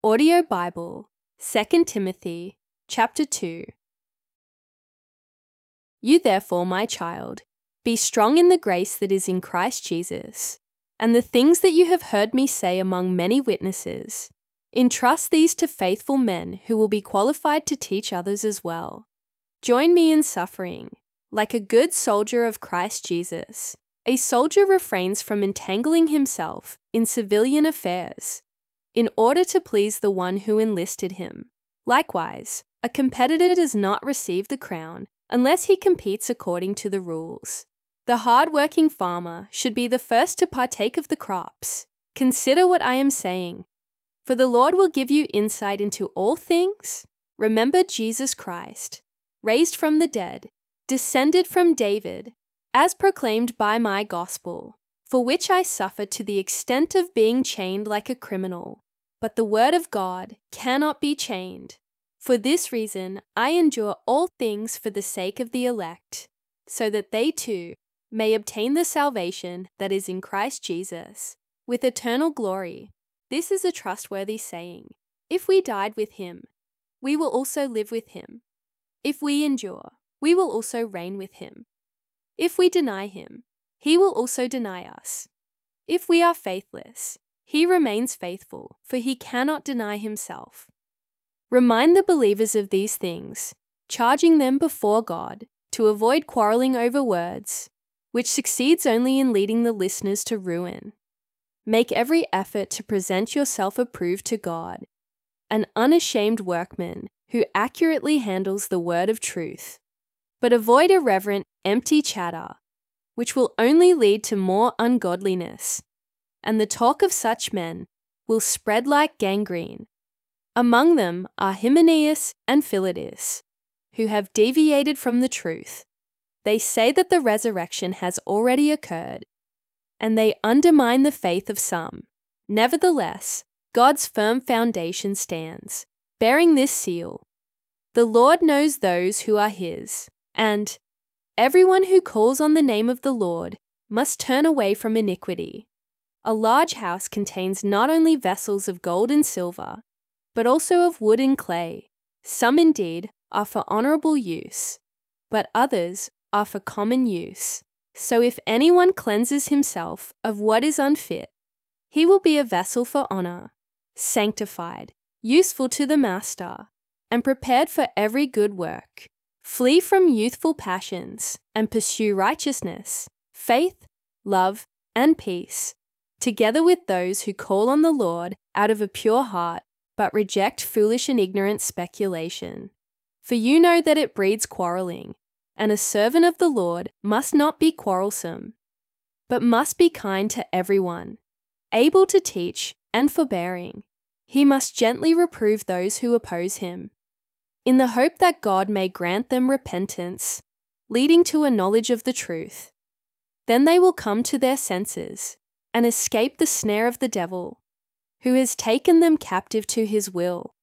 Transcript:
Audio Bible, 2 Timothy, chapter 2. You therefore, my child, be strong in the grace that is in Christ Jesus, and the things that you have heard me say among many witnesses, entrust these to faithful men who will be qualified to teach others as well. Join me in suffering, like a good soldier of Christ Jesus. A soldier refrains from entangling himself in civilian affairs, in order to please the one who enlisted him. Likewise, a competitor does not receive the crown unless he competes according to the rules. The hard-working farmer should be the first to partake of the crops. Consider what I am saying, for the Lord will give you insight into all things. Remember Jesus Christ, raised from the dead, descended from David, as proclaimed by my gospel, for which I suffer to the extent of being chained like a criminal. But the word of God cannot be chained. For this reason I endure all things for the sake of the elect, so that they too may obtain the salvation that is in Christ Jesus, with eternal glory. This is a trustworthy saying. If we died with him, we will also live with him. If we endure, we will also reign with him. If we deny him, he will also deny us. If we are faithless, he remains faithful, for he cannot deny himself. Remind the believers of these things, charging them before God to avoid quarreling over words, which succeeds only in leading the listeners to ruin. Make every effort to present yourself approved to God, an unashamed workman who accurately handles the word of truth. But avoid irreverent, empty chatter, which will only lead to more ungodliness, and the talk of such men will spread like gangrene. Among them are Hymenaeus and Philetus, who have deviated from the truth. They say that the resurrection has already occurred, and they undermine the faith of some. Nevertheless, God's firm foundation stands, bearing this seal: the Lord knows those who are his, and everyone who calls on the name of the Lord must turn away from iniquity. A large house contains not only vessels of gold and silver, but also of wood and clay. Some indeed are for honorable use, but others are for common use. So if anyone cleanses himself of what is unfit, he will be a vessel for honor, sanctified, useful to the master, and prepared for every good work. Flee from youthful passions and pursue righteousness, faith, love, and peace, together with those who call on the Lord out of a pure heart, but reject foolish and ignorant speculation. For you know that it breeds quarreling, and a servant of the Lord must not be quarrelsome, but must be kind to everyone, able to teach and forbearing. He must gently reprove those who oppose him, in the hope that God may grant them repentance, leading to a knowledge of the truth. Then they will come to their senses and escape the snare of the devil, who has taken them captive to his will,